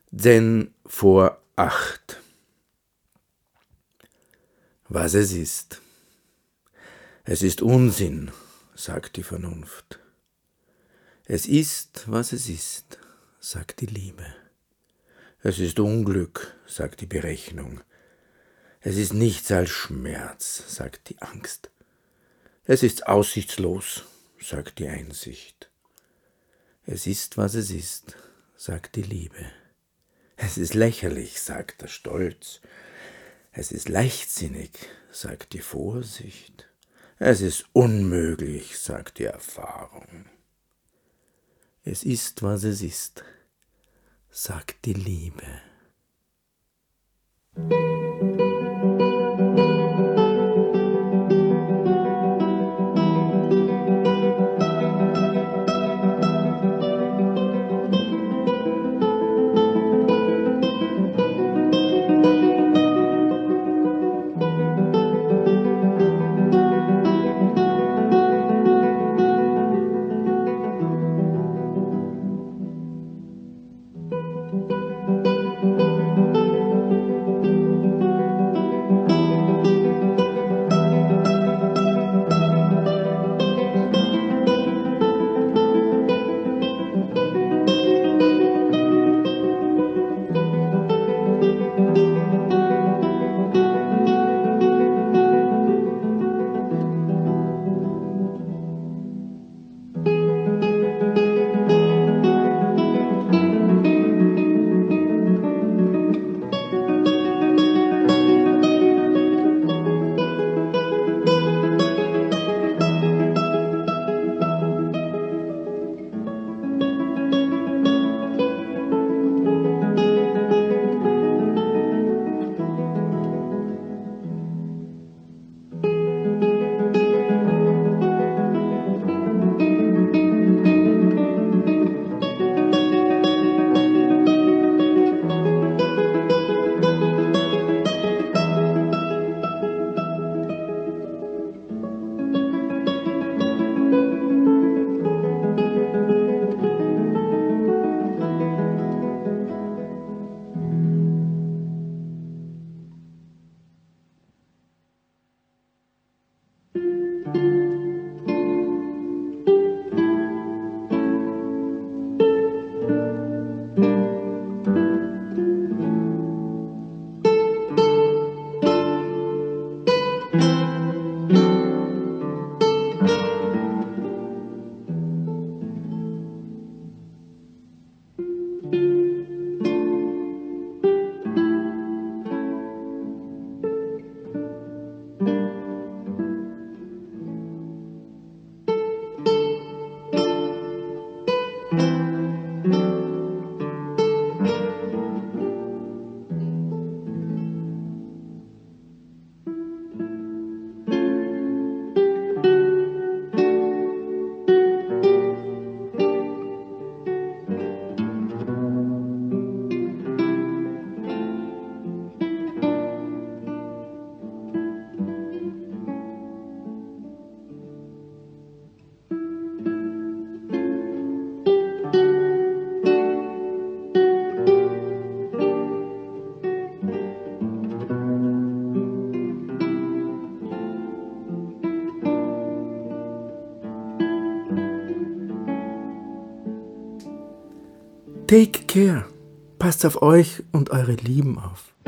Denn vor 8. Was es ist. Es ist Unsinn, sagt die Vernunft. Es ist, was es ist, sagt die Liebe. Es ist Unglück, sagt die Berechnung. Es ist nichts als Schmerz, sagt die Angst. Es ist aussichtslos, sagt die Einsicht. Es ist, was es ist, sagt die Liebe. Es ist lächerlich, sagt der Stolz. Es ist leichtsinnig, sagt die Vorsicht. Es ist unmöglich, sagt die Erfahrung. Es ist, was es ist, sagt die Liebe. Take care. Passt auf euch und eure Lieben auf.